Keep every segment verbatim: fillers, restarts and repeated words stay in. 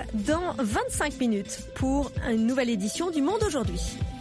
dans vingt-cinq minutes pour une nouvelle édition du Monde aujourd'hui.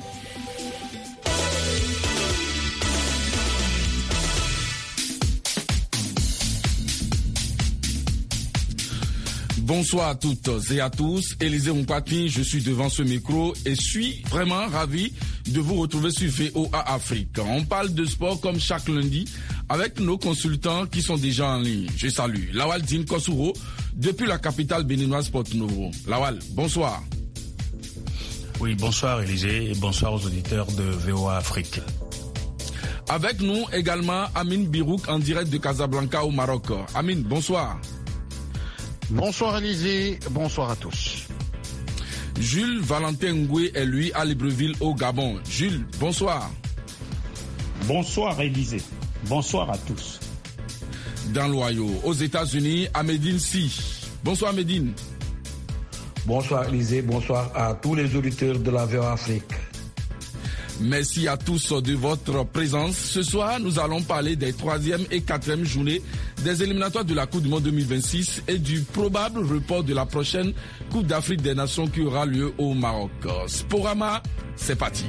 Bonsoir à toutes et à tous, Élisée Mpati, je suis devant ce micro et suis vraiment ravi de vous retrouver sur V O A Afrique. On parle de sport comme chaque lundi avec nos consultants qui sont déjà en ligne. Je salue Lawal Dine Kosuro depuis la capitale béninoise Porto Novo. Lawal, bonsoir. Oui, bonsoir Élisée et bonsoir aux auditeurs de V O A Afrique. Avec nous également Amine Birouk en direct de Casablanca au Maroc. Amine, bonsoir. Bonsoir Élisée, bonsoir à tous. Jules Valentin Ngoué est lui à Libreville au Gabon. Jules, bonsoir. Bonsoir Élisée, bonsoir à tous. Dans l'Ohio, aux États-Unis, Amédine Si. Bonsoir Amédine. Bonsoir Élisée, bonsoir à tous les auditeurs de la V O A Afrique. Merci à tous de votre présence. Ce soir, nous allons parler des troisième et quatrième journées des éliminatoires de la Coupe du Monde deux mille vingt-six et du probable report de la prochaine Coupe d'Afrique des Nations qui aura lieu au Maroc. Sporama, c'est parti.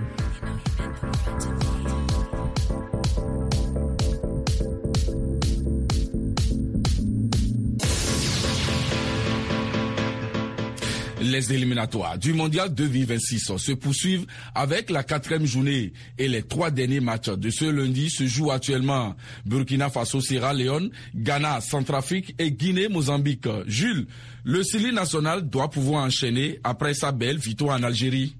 Les éliminatoires du Mondial deux mille vingt-six se poursuivent avec la quatrième journée et les trois derniers matchs de ce lundi se jouent actuellement. Burkina Faso, Sierra Leone, Ghana, Centrafrique et Guinée-Mozambique. Jules, le Sili national doit pouvoir enchaîner après sa belle victoire en Algérie.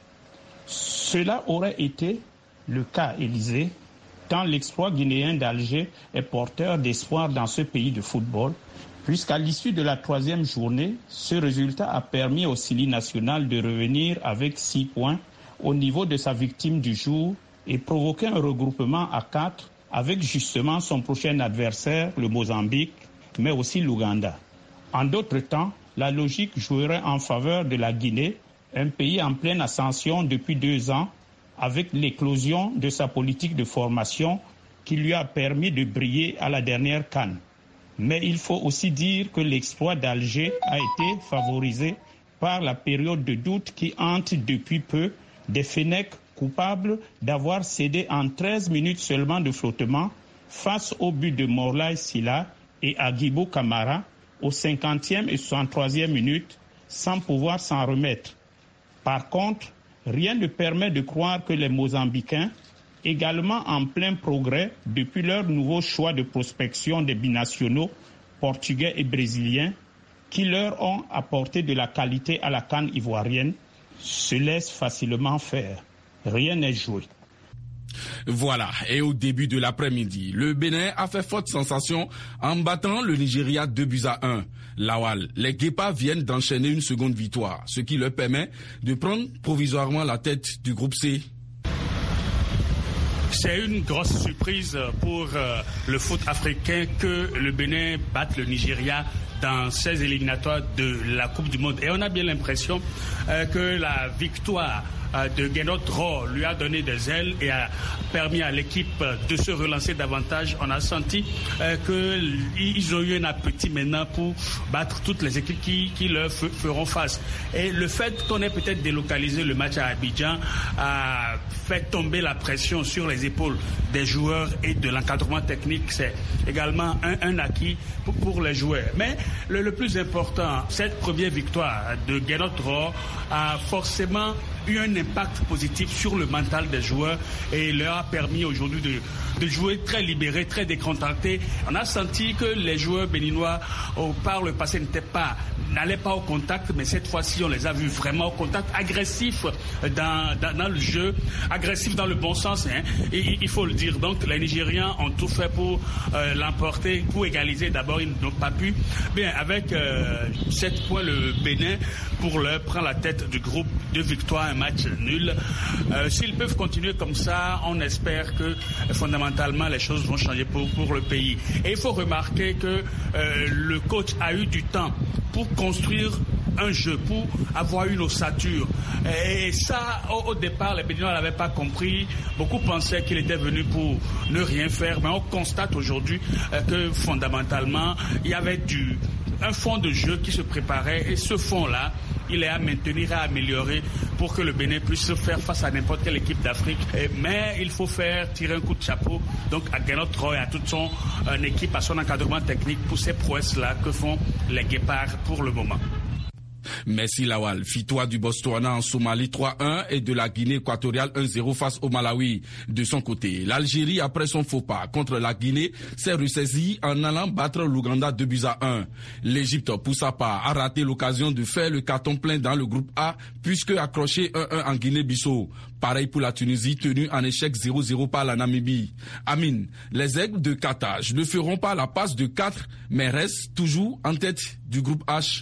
Cela aurait été le cas, Élisée, tant l'exploit guinéen d'Alger est porteur d'espoir dans ce pays de football. Puisqu'à l'issue de la troisième journée, ce résultat a permis au Sili national de revenir avec six points au niveau de sa victime du jour et provoquer un regroupement à quatre avec justement son prochain adversaire, le Mozambique, mais aussi l'Ouganda. En d'autres temps, la logique jouerait en faveur de la Guinée, un pays en pleine ascension depuis deux ans, avec l'éclosion de sa politique de formation qui lui a permis de briller à la dernière CAN. Mais il faut aussi dire que l'exploit d'Alger a été favorisé par la période de doute qui hante depuis peu des Fennecs coupables d'avoir cédé en treize minutes seulement de flottement face au but de Morlaye Sylla et Agibou Kamara aux cinquantième et soixante-troisième minutes sans pouvoir s'en remettre. Par contre, rien ne permet de croire que les Mozambicains, également en plein progrès depuis leur nouveau choix de prospection des binationaux portugais et brésiliens qui leur ont apporté de la qualité à la CAN ivoirienne, se laissent facilement faire. Rien n'est joué. Voilà, et au début de l'après-midi, le Bénin a fait forte sensation en battant le Nigeria deux buts à un. Lawal, les Guépards viennent d'enchaîner une seconde victoire, ce qui leur permet de prendre provisoirement la tête du groupe C. C'est une grosse surprise pour euh, le foot africain que le Bénin batte le Nigeria dans ces éliminatoires de la Coupe du Monde. Et on a bien l'impression euh, que la victoire euh, de Guénot Roh lui a donné des ailes et a permis à l'équipe de se relancer davantage. On a senti euh, qu'ils ont eu un appétit maintenant pour battre toutes les équipes qui, qui leur f- feront face. Et le fait qu'on ait peut-être délocalisé le match à Abidjan a fait tomber la pression sur les épaules des joueurs et de l'encadrement technique. C'est également un, un acquis pour, pour les joueurs. Mais le, le plus important, cette première victoire de Guénot Roh a forcément eu un impact positif sur le mental des joueurs et leur a permis aujourd'hui de, de jouer très libérés, très décontractés. On a senti que les joueurs béninois, au, par le passé, n'étaient pas, n'allaient pas au contact, mais cette fois-ci, on les a vus vraiment au contact, agressifs dans, dans, dans le jeu, agressifs dans le bon sens, hein, et, il faut le dire. Donc, les Nigérians ont tout fait pour euh, l'emporter, pour égaliser. D'abord, ils n'ont pas pu. Bien, avec euh, sept points, le Bénin, pour leur, prend la tête du groupe, deux victoires, un match nul. Euh, s'ils peuvent continuer comme ça, on espère que fondamentalement les choses vont changer pour, pour le pays. Et il faut remarquer que euh, le coach a eu du temps pour construire un jeu, pour avoir une ossature. Et ça, au, au départ, les Béninois n'avaient pas compris. Beaucoup pensaient qu'il était venu pour ne rien faire. Mais on constate aujourd'hui euh, que fondamentalement, il y avait du un fond de jeu qui se préparait et ce fond-là, il est à maintenir, à améliorer pour que le Bénin puisse faire face à n'importe quelle équipe d'Afrique. Mais il faut faire tirer un coup de chapeau donc à Gernot Roy, à toute son euh, équipe, à son encadrement technique pour ces prouesses-là que font les Guépards pour le moment. Merci Lawal. Victoire du Botswana en Somalie trois un et de la Guinée équatoriale un zéro face au Malawi. De son côté, l'Algérie, après son faux pas contre la Guinée, s'est ressaisie en allant battre l'Ouganda deux buts à un. L'Égypte, pour sa part, a raté l'occasion de faire le carton plein dans le groupe A puisque accroché un un en Guinée-Bissau. Pareil pour la Tunisie, tenue en échec zéro zéro par la Namibie. Amine, les Aigles de Carthage ne feront pas la passe de quatre, mais restent toujours en tête du groupe H.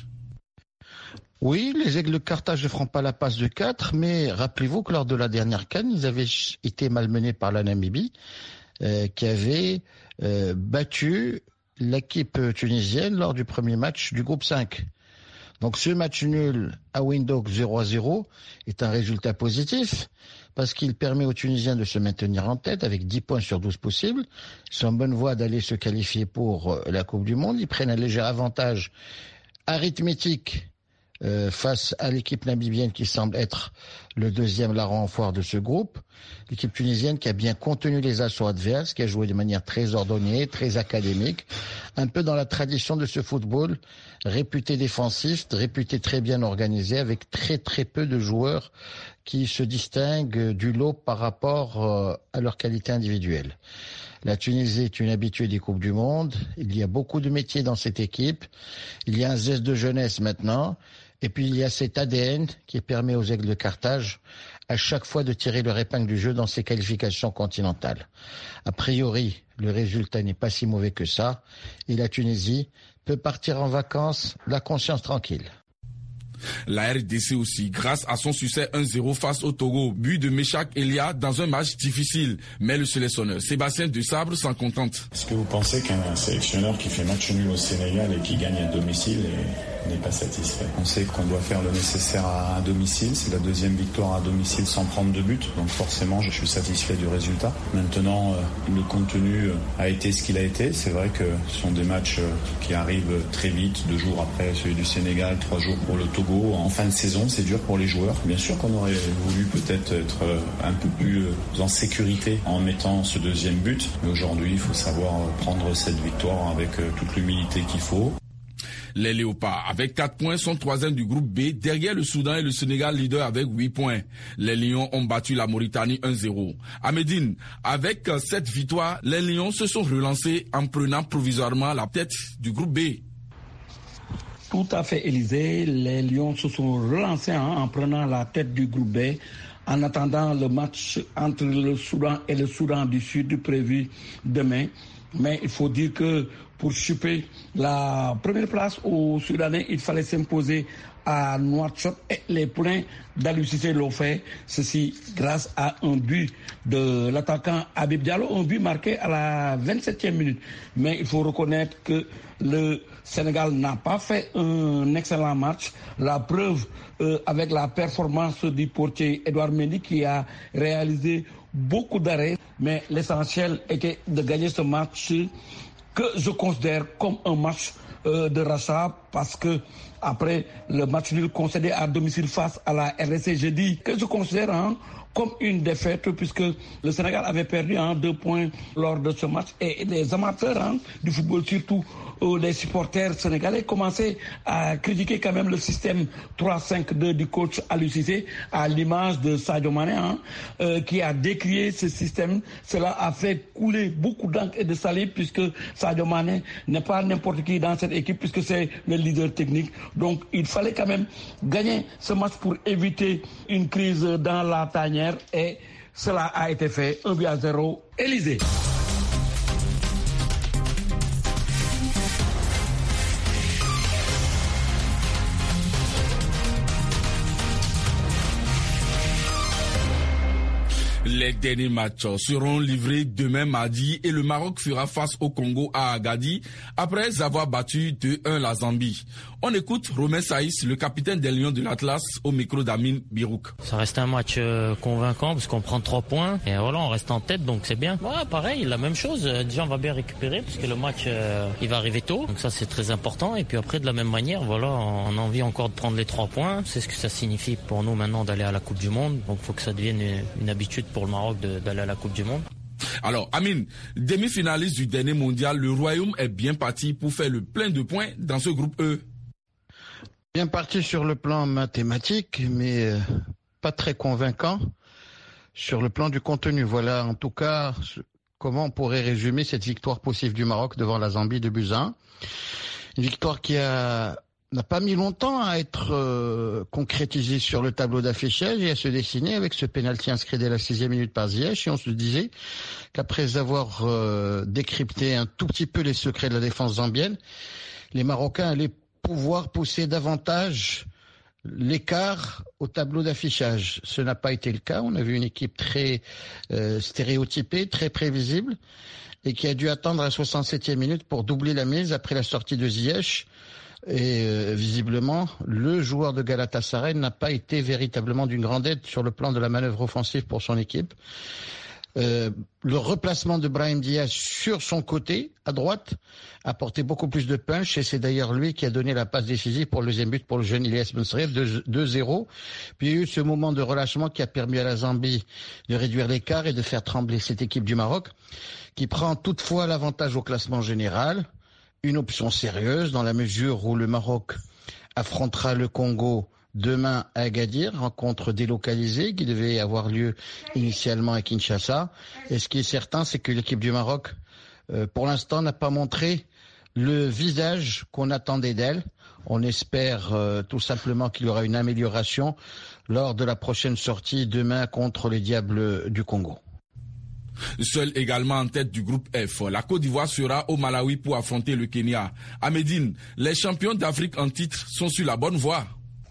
Oui, les Aigles de Carthage ne feront pas la passe de quatre, mais rappelez-vous que lors de la dernière CAN, ils avaient été malmenés par la Namibie, euh, qui avait euh, battu l'équipe tunisienne lors du premier match du groupe cinq. Donc ce match nul à Windhoek zéro à zéro est un résultat positif parce qu'il permet aux Tunisiens de se maintenir en tête avec dix points sur douze possibles. Ils sont en bonne voie d'aller se qualifier pour la Coupe du Monde. Ils prennent un léger avantage arithmétique Euh, face à l'équipe namibienne qui semble être le deuxième larron en foire de ce groupe. L'équipe tunisienne qui a bien contenu les assauts adverses, qui a joué de manière très ordonnée, très académique, un peu dans la tradition de ce football réputé défensif, réputé très bien organisé, avec très très peu de joueurs qui se distinguent du lot par rapport euh, à leur qualité individuelle. La Tunisie est une habituée des Coupes du Monde. Il y a beaucoup de métiers dans cette équipe. Il y a un zeste de jeunesse maintenant. Et puis il y a cet A D N qui permet aux Aigles de Carthage à chaque fois de tirer leur épingle du jeu dans ces qualifications continentales. A priori, le résultat n'est pas si mauvais que ça. Et la Tunisie peut partir en vacances la conscience tranquille. La R D C aussi, grâce à son succès un zéro face au Togo, but de Meshak Elia dans un match difficile. Mais le sélectionneur Sébastien Desabre s'en contente. Est-ce que vous pensez qu'un sélectionneur qui fait match nul au Sénégal et qui gagne à domicile est, n'est pas satisfait? On sait qu'on doit faire le nécessaire à, à domicile. C'est la deuxième victoire à domicile sans prendre de but. Donc forcément, je suis satisfait du résultat. Maintenant, euh, le contenu a été ce qu'il a été. C'est vrai que ce sont des matchs qui arrivent très vite, deux jours après celui du Sénégal, trois jours pour le Togo. En fin de saison, c'est dur pour les joueurs. Bien sûr qu'on aurait voulu peut-être être un peu plus en sécurité en mettant ce deuxième but. Mais aujourd'hui, il faut savoir prendre cette victoire avec toute l'humilité qu'il faut. Les Léopards, avec quatre points, sont troisième du groupe B, derrière le Soudan et le Sénégal, leader avec huit points. Les Lions ont battu la Mauritanie un zéro. À Médine, avec cette victoire, les Lions se sont relancés en prenant provisoirement la tête du groupe B. Tout à fait, Élysée. Les Lions se sont relancés hein, en prenant la tête du groupe B en attendant le match entre le Soudan et le Soudan du Sud prévu demain. Mais il faut dire que pour choper la première place aux Soudanais, il fallait s'imposer à Nouakchott et les poulains d'Aliou Cissé l'ont fait. Ceci grâce à un but de l'attaquant Habib Diallo, un but marqué à la vingt-septième minute. Mais il faut reconnaître que le Sénégal n'a pas fait un excellent match. La preuve euh, avec la performance du portier Edouard Mendy qui a réalisé beaucoup d'arrêts. Mais l'essentiel était de gagner ce match que je considère comme un match euh, de rachat parce que après le match nul concédé à domicile face à la R D C, j'ai dit que je considère hein, comme une défaite puisque le Sénégal avait perdu hein, deux points lors de ce match et les amateurs hein, du football, surtout euh, les supporters sénégalais, commençaient à critiquer quand même le système trois cinq deux du coach Aliou Cissé à l'image de Sadio Mané hein, euh, qui a décrié ce système. Cela a fait couler beaucoup d'encre et de salive puisque Sadio Mané n'est pas n'importe qui dans cette équipe puisque c'est le leader technique. Donc il fallait quand même gagner ce match pour éviter une crise dans la tanière et cela a été fait. Un but à zéro. Élysée. Les derniers matchs seront livrés demain mardi et le Maroc fera face au Congo à Agadir après avoir battu deux un la Zambie. On écoute Romain Saïs, le capitaine des Lions de l'Atlas, au micro d'Amine Birouk. Ça reste un match euh, convaincant parce qu'on prend trois points et voilà, on reste en tête, donc c'est bien. Ouais, pareil, la même chose. Déjà, on va bien récupérer parce que le match euh, il va arriver tôt, donc ça c'est très important. Et puis après, de la même manière, voilà, on a envie encore de prendre les trois points. C'est ce que ça signifie pour nous maintenant d'aller à la Coupe du Monde. Donc il faut que ça devienne une, une habitude pour le Maroc de, d'aller à la Coupe du Monde. Alors, Amine, demi-finaliste du dernier mondial, le Royaume est bien parti pour faire le plein de points dans ce groupe E. Bien parti sur le plan mathématique, mais euh, pas très convaincant sur le plan du contenu. Voilà, en tout cas, comment on pourrait résumer cette victoire possible du Maroc devant la Zambie de buts à un. Une victoire qui a n'a pas mis longtemps à être euh, concrétisée sur le tableau d'affichage et à se dessiner avec ce pénalty inscrit dès la sixième minute par Ziyech. Et on se disait qu'après avoir euh, décrypté un tout petit peu les secrets de la défense zambienne, les Marocains allaient pouvoir pousser davantage l'écart au tableau d'affichage. Ce n'a pas été le cas. On a vu une équipe très euh, stéréotypée, très prévisible et qui a dû attendre la soixante-septième minute pour doubler la mise après la sortie de Ziyech. Et euh, visiblement, le joueur de Galatasaray n'a pas été véritablement d'une grande aide sur le plan de la manœuvre offensive pour son équipe. Euh, le replacement de Brahim Diaz sur son côté, à droite, a porté beaucoup plus de punch et c'est d'ailleurs lui qui a donné la passe décisive pour le deuxième but pour le jeune Ilyas Benserev, deux zéro. Puis il y a eu ce moment de relâchement qui a permis à la Zambie de réduire l'écart et de faire trembler cette équipe du Maroc, qui prend toutefois l'avantage au classement général. Une option sérieuse dans la mesure où le Maroc affrontera le Congo demain à Agadir, rencontre délocalisée qui devait avoir lieu initialement à Kinshasa. Et ce qui est certain, c'est que l'équipe du Maroc, euh, pour l'instant, n'a pas montré le visage qu'on attendait d'elle. On espère euh, tout simplement qu'il y aura une amélioration lors de la prochaine sortie demain contre les Diables du Congo. Seule également en tête du groupe F, la Côte d'Ivoire sera au Malawi pour affronter le Kenya. À Médine, les champions d'Afrique en titre sont sur la bonne voie.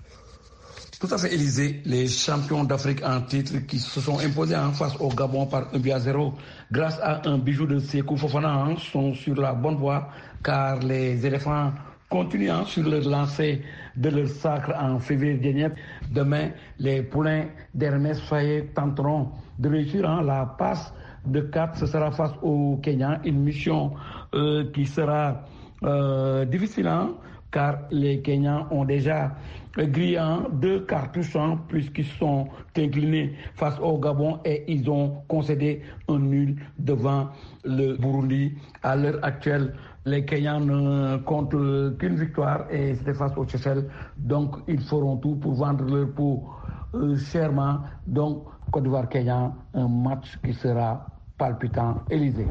Tout à fait, Élysée. Les champions d'Afrique en titre qui se sont imposés en face au Gabon par un but à zéro grâce à un bijou de Sékou Fofana sont sur la bonne voie car les éléphants continuent sur leur lancée de leur sacre en février dernier. Demain, les poulains d'Hermès Faye tenteront de réussir hein, la passe de quatre. Ce sera face au Kenya, une mission euh, qui sera euh, difficile hein, car les Kenyans ont déjà grillé hein, deux cartouches hein, puisqu'ils sont inclinés face au Gabon et ils ont concédé un nul devant le Burundi. À l'heure actuelle, les Kenyans ne comptent qu'une victoire et c'était face aux Seychelles. Donc, ils feront tout pour vendre leur peau euh, chèrement. Donc, Côte d'Ivoire-Kenya, un match qui sera palpitant. Élysée.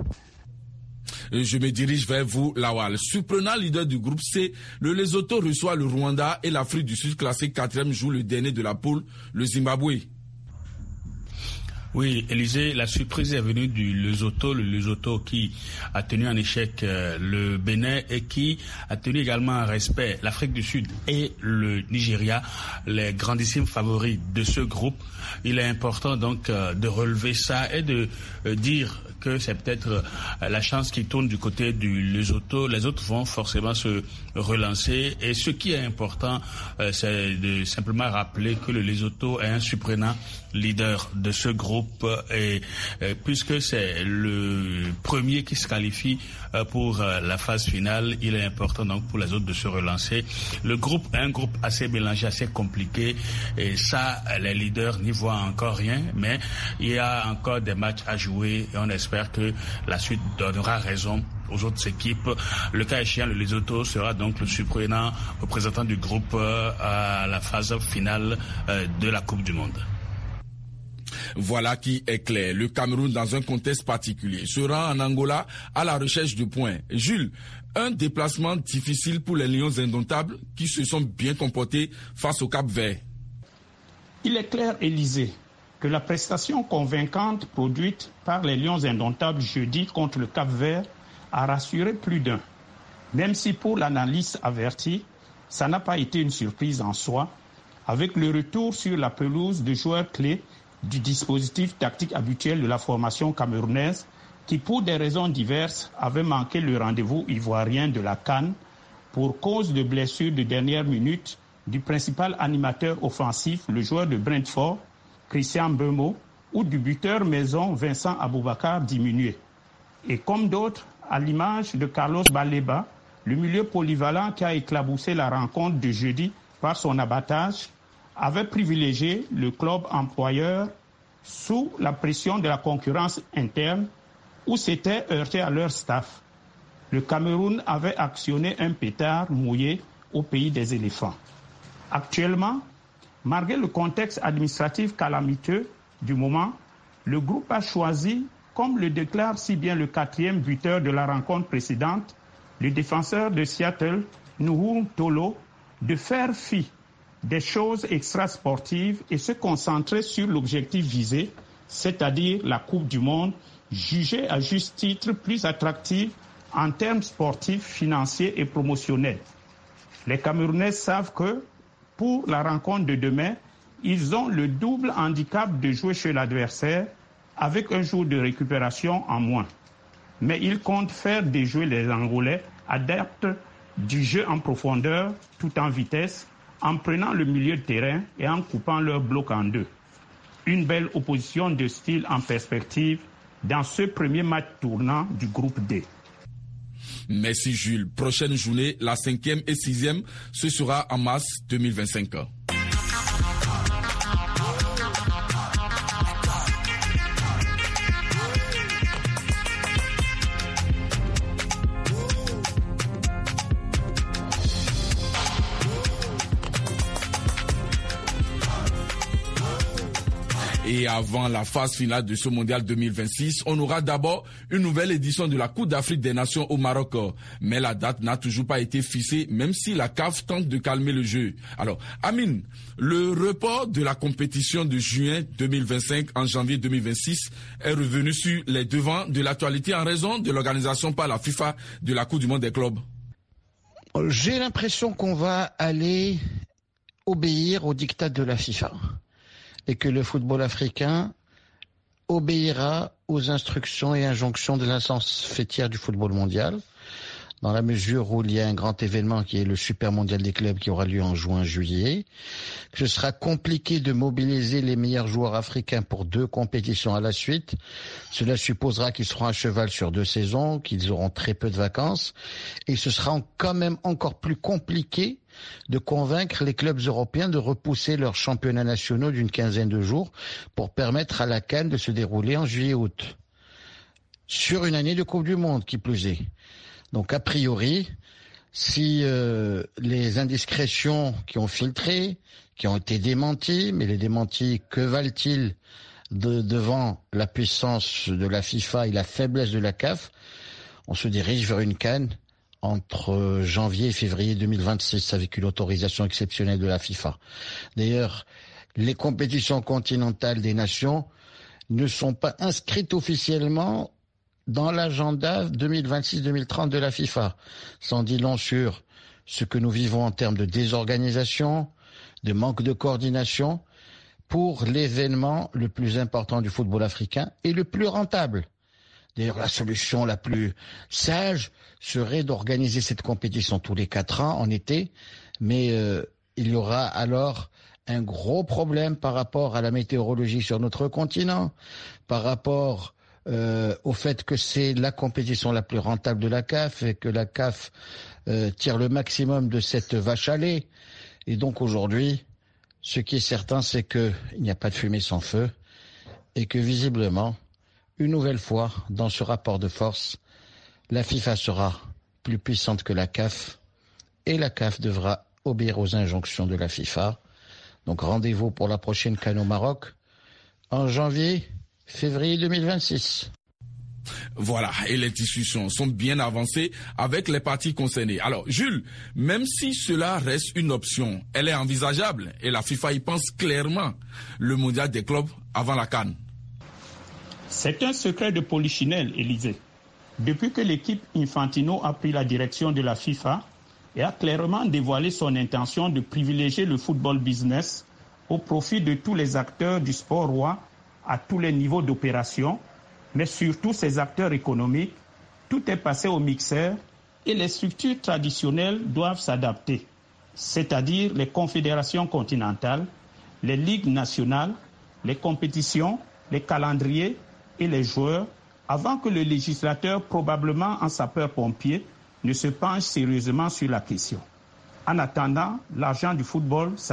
Je me dirige vers vous, Lawal. Surprenant leader du groupe C, le Lesotho reçoit le Rwanda et l'Afrique du Sud classé quatrième joue le dernier de la poule, le Zimbabwe. Oui, Élysée, la surprise est venue du Lesotho, le Lesotho qui a tenu en échec euh, le Bénin et qui a tenu également en respect l'Afrique du Sud et le Nigeria, les grandissimes favoris de ce groupe. Il est important donc euh, de relever ça et de euh, dire que c'est peut-être euh, la chance qui tourne du côté du Lesotho. Les autres vont forcément se relancer et ce qui est important, euh, c'est de simplement rappeler que le Lesotho est un surprenant leader de ce groupe et, et puisque c'est le premier qui se qualifie euh, pour euh, la phase finale, il est important donc pour les autres de se relancer. Le groupe est un groupe assez mélangé, assez compliqué et ça, les leaders n'y voient encore rien, mais il y a encore des matchs à jouer et on espère que la suite donnera raison aux autres équipes. Le cas échéant, le Lesotho sera donc le surprenant représentant du groupe euh, à la phase finale euh, de la Coupe du Monde. Voilà qui est clair. Le Cameroun, dans un contexte particulier, se rend en Angola à la recherche de points. Jules, un déplacement difficile pour les Lions indomptables qui se sont bien comportés face au Cap-Vert. Il est clair, Élysée, que la prestation convaincante produite par les Lions indomptables jeudi contre le Cap-Vert a rassuré plus d'un. Même si pour l'analyste averti, ça n'a pas été une surprise en soi, avec le retour sur la pelouse de joueurs clés du dispositif tactique habituel de la formation camerounaise qui, pour des raisons diverses, avait manqué le rendez-vous ivoirien de la CAN pour cause de blessure de dernière minute du principal animateur offensif, le joueur de Brentford, Christian Mbeumo, ou du buteur maison Vincent Aboubakar diminué. Et comme d'autres, à l'image de Carlos Baleba, le milieu polyvalent qui a éclaboussé la rencontre de jeudi par son abattage, avait privilégié le club employeur sous la pression de la concurrence interne ou s'était heurté à leur staff. Le Cameroun avait actionné un pétard mouillé au pays des éléphants. Actuellement, malgré le contexte administratif calamiteux du moment, le groupe a choisi, comme le déclare si bien le quatrième buteur de la rencontre précédente, le défenseur de Seattle, Nuhu Tolo, de faire fi des choses extrasportives et se concentrer sur l'objectif visé, c'est-à-dire la Coupe du Monde, jugée à juste titre plus attractive en termes sportifs, financiers et promotionnels. Les Camerounais savent que, pour la rencontre de demain, ils ont le double handicap de jouer chez l'adversaire avec un jour de récupération en moins. Mais ils comptent faire déjouer les Angolais adeptes du jeu en profondeur tout en vitesse, en prenant le milieu de terrain et en coupant leur bloc en deux. Une belle opposition de style en perspective dans ce premier match tournant du groupe D. Merci Jules. Prochaine journée, la cinquième et sixième, ce sera en mars deux mille vingt-cinq. Et avant la phase finale de ce mondial deux mille vingt-six, on aura d'abord une nouvelle édition de la Coupe d'Afrique des Nations au Maroc. Mais la date n'a toujours pas été fixée, même si la C A F tente de calmer le jeu. Alors, Amine, le report de la compétition de juin deux mille vingt-cinq en janvier deux mille vingt-six est revenu sur les devants de l'actualité en raison de l'organisation par la FIFA de la Coupe du Monde des clubs. J'ai l'impression qu'on va aller obéir au diktat de la FIFA. Et que le football africain obéira aux instructions et injonctions de l'instance fêtière du football mondial, dans la mesure où il y a un grand événement qui est le Super Mondial des clubs qui aura lieu en juin-juillet, que ce sera compliqué de mobiliser les meilleurs joueurs africains pour deux compétitions à la suite. Cela supposera qu'ils seront à cheval sur deux saisons, qu'ils auront très peu de vacances, et ce sera quand même encore plus compliqué de convaincre les clubs européens de repousser leurs championnats nationaux d'une quinzaine de jours pour permettre à la CAN de se dérouler en juillet-août. Sur une année de Coupe du Monde, qui plus est. Donc, a priori, si euh, les indiscrétions qui ont filtré, qui ont été démenties, mais les démentis, que valent-ils de, devant la puissance de la FIFA et la faiblesse de la C A F, on se dirige vers une CAN entre janvier et février deux mille vingt-six avec une autorisation exceptionnelle de la FIFA. D'ailleurs, les compétitions continentales des nations ne sont pas inscrites officiellement dans l'agenda deux mille vingt-six deux mille trente de la FIFA. Sans dit long sur ce que nous vivons en termes de désorganisation, de manque de coordination pour l'événement le plus important du football africain et le plus rentable. D'ailleurs, la solution la plus sage serait d'organiser cette compétition tous les quatre ans en été, mais euh, il y aura alors un gros problème par rapport à la météorologie sur notre continent, par rapport euh, au fait que c'est la compétition la plus rentable de la C A F et que la C A F euh, tire le maximum de cette vache à lait. Et donc aujourd'hui, ce qui est certain, c'est qu'il n'y a pas de fumée sans feu et que visiblement, une nouvelle fois, dans ce rapport de force, la FIFA sera plus puissante que la C A F et la C A F devra obéir aux injonctions de la FIFA. Donc rendez-vous pour la prochaine CAN au Maroc en janvier, février deux mille vingt-six. Voilà, et les discussions sont bien avancées avec les parties concernées. Alors, Jules, même si cela reste une option, elle est envisageable et la FIFA y pense clairement, le mondial des clubs avant la CAN. C'est un secret de polichinelle, Élysée. Depuis que l'équipe Infantino a pris la direction de la FIFA et a clairement dévoilé son intention de privilégier le football business au profit de tous les acteurs du sport roi à tous les niveaux d'opération, mais surtout ses acteurs économiques. Tout est passé au mixeur et les structures traditionnelles doivent s'adapter, c'est-à-dire les confédérations continentales, les ligues nationales, les compétitions, les calendriers et les joueurs, avant que le législateur, probablement en sapeur-pompier, ne se penche sérieusement sur la question. En attendant, l'argent du football, ça